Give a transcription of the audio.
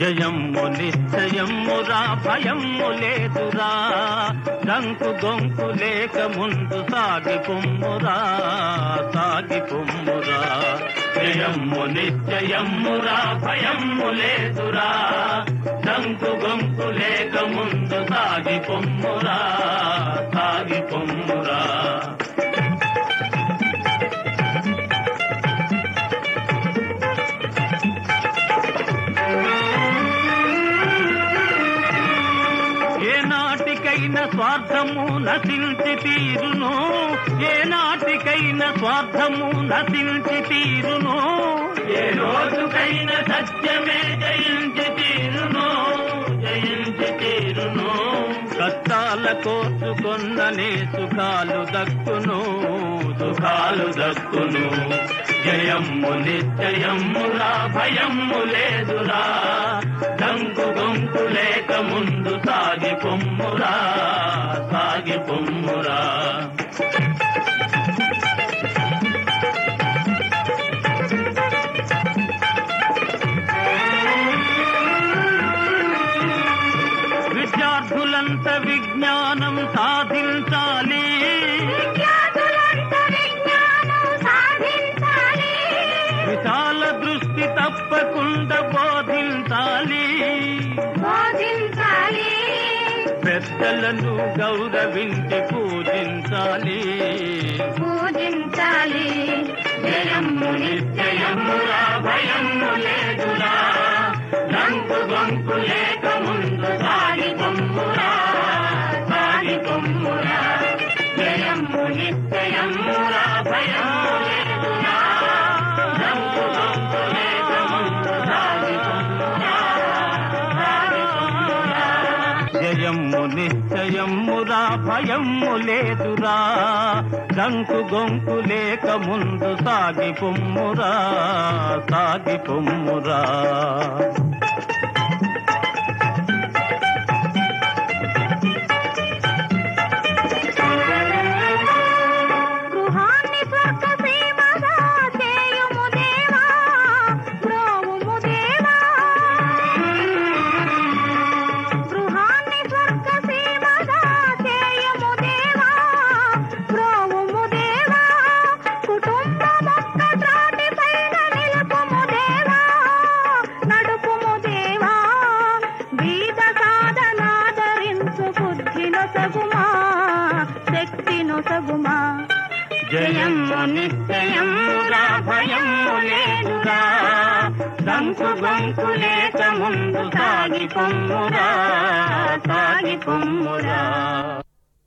జయమ్ము నిశ్చయమ్మురా భయమ్ము లేదురా డంకు గొంకు లేక ముందు సాగి పొమ్మురా జయమ్ము నిశ్చయమ్మురా భయమ్ము లేదురా డంకు గొంకు లేక ముందు సాగి పొమ్మురా ఏనాటికైనా స్వార్థము నశించి తీరును ఏనాటికైనా స్వార్థము నశించి తీరును ఏ రోజుకైనా సత్యమే జయించి తీరును కష్టాల కోసుకొన్ననే సుఖాలు దక్కును జయమ్ము నిశ్చయమ్మురా భయమ్ము లేదురా డంకు గొంకు లేక ముందు సాగి పొమ్మురా విద్యార్థులంత విజ్ఞానం సాధించాలి విశాల దృష్టి తప్పకుండా బోధించాలి పెద్దలను గౌరవించి పూజించాలి జయమ్ము నిశ్చయమ్మురా భయమ్ము లేదురా డంకు గొంకు లేక ముందు సాగి పొమ్మురా జయమ్ము నిశ్చయమ్మురా భయమ్ము లేదురా డంకు గొంకు లేక ముందు సాగి పొమ్మురా జయమ్ము నిశ్చయమ్మురా భయమ్ము లేదురా డంకు గొంకు లేక ముందు సాగి పొమ్మురా జయమ్ము నిశ్చయమ్మురా భయమ్ము లేదురా డంకు గొంకు లేక ముందు సాగి పొమ్మురా